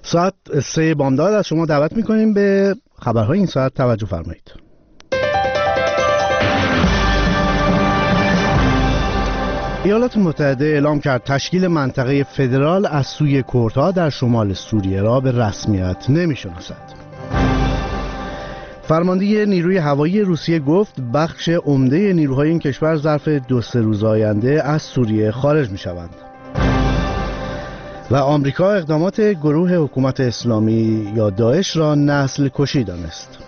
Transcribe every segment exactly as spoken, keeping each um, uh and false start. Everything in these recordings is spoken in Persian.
ساعت سه بامداد از شما دعوت میکنیم به خبرهای این ساعت توجه فرمایید. ایالات متحده اعلام کرد تشکیل منطقه فدرال از سوی کردها در شمال سوریه را به رسمیت نمی‌شناسد. فرمانده نیروی هوایی روسیه گفت بخش عمده نیروهای این کشور ظرف دو سه روز آینده از سوریه خارج می‌شوند. و آمریکا اقدامات گروه حکومت اسلامی یا داعش را نسل کشی دانست.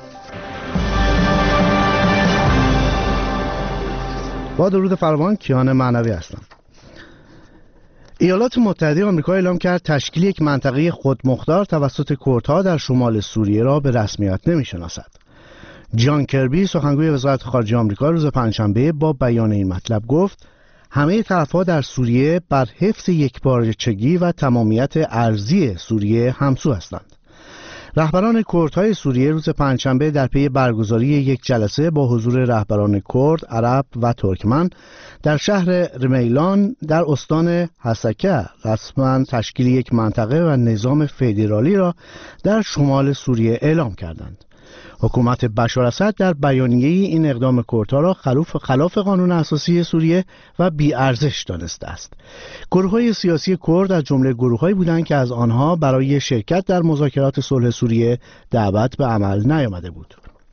با درود فراوان، کیان معنوی هستم. ایالات متحده آمریکا اعلام کرد تشکیل یک منطقه خودمختار توسط کردها در شمال سوریه را به رسمیت نمی‌شناسد. جان کربی سخنگوی وزارت خارجه آمریکا روز پنجشنبه با بیان این مطلب گفت همه طرف‌ها در سوریه بر حفظ یکپارچگی و تمامیت ارضی سوریه همسو هستند. رهبران کردهای سوریه روز پنجشنبه در پی برگزاری یک جلسه با حضور رهبران کرد، عرب و ترکمن در شهر رمیلان در استان حسکه رسما تشکیل یک منطقه و نظام فدرالی را در شمال سوریه اعلام کردند. حکومت بشار اسد در بیانیه این اقدام کردها را خلاف خلاف قانون اساسی سوریه و بی‌ارزش دانسته است. گروه‌های سیاسی کرد از جمله گروه‌هایی بودند که از آنها برای شرکت در مذاکرات صلح سوریه دعوت به عمل نیامده بود.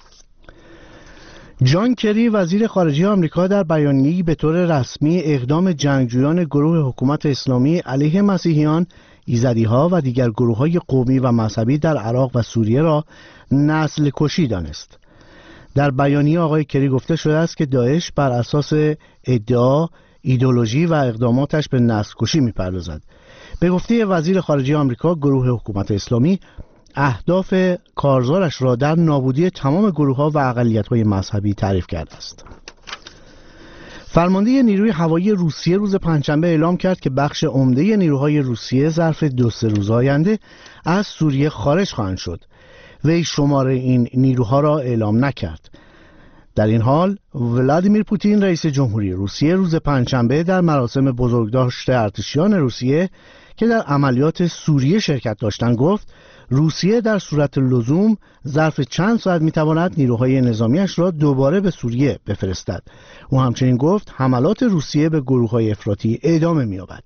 جان کری وزیر خارجه آمریکا در بیانیه‌ای به طور رسمی اقدام جنگجویان گروه حکومت اسلامی علیه مسیحیان، ایزدی‌ها و دیگر گروه‌های قومی و مذهبی در عراق و سوریه را نسل کشی دانست. در بیانیه آقای کری گفته شده است که داعش بر اساس ادعا، ایدئولوژی و اقداماتش به نسل کشی می‌پردازد. به گفته وزیر خارجه آمریکا، گروه حکومت اسلامی اهداف کارزارش را در نابودی تمام گروه‌ها و اقلیت‌های مذهبی تعریف کرده است. فرمانده نیروی هوایی روسیه روز پنجشنبه اعلام کرد که بخش عمده نیروهای روسیه ظرف دو سه روز آینده از سوریه خارج خواهند شد. وی شماره این نیروها را اعلام نکرد. در این حال ولادیمیر پوتین رئیس جمهوری روسیه روز پنجشنبه در مراسم بزرگداشت ارتشیان روسیه که در عملیات سوریه شرکت داشتند گفت روسیه در صورت لزوم ظرف چند ساعت میتواند نیروهای نظامیش را دوباره به سوریه بفرستد. او همچنین گفت حملات روسیه به گروه‌های افراطی ادامه می‌یابد.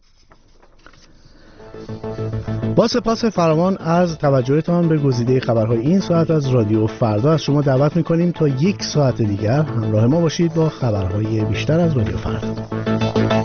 با سپاس فراوان از توجهتان به گزیده خبرهای این ساعت از رادیو فردا از شما دعوت می‌کنیم تا یک ساعت دیگر همراه ما باشید با خبرهای بیشتر از رادیو فردا.